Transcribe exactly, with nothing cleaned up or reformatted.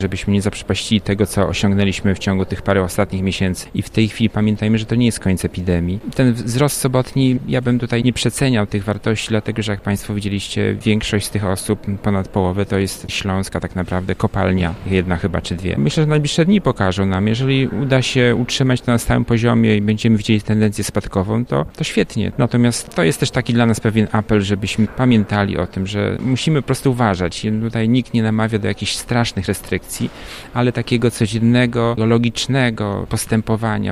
żebyśmy nie zaprzepaścili tego, co osiągnęliśmy w ciągu tych paru ostatnich miesięcy. I w tej chwili pamiętajmy, że to nie jest koniec epidemii. Ten wzrost sobotni, ja bym tutaj nie przeceniał tych wartości, dlatego że jak Państwo widzieliście, większość z tych osób, ponad połowę, to jest śląska tak naprawdę kopalnia, jedna chyba czy dwie. Myślę, że najbliższe dni pokażą nam, jeżeli uda się utrzymać to na stałym poziomie i będziemy widzieli tendencję spadkową, to, to świetnie. Natomiast to jest też taki dla nas pewien apel, żebyśmy pamiętali o tym, że musimy po prostu uważać. Tutaj nikt nie namawia do jakichś strasznych restrykcji, ale takiego codziennego, logicznego postępowania.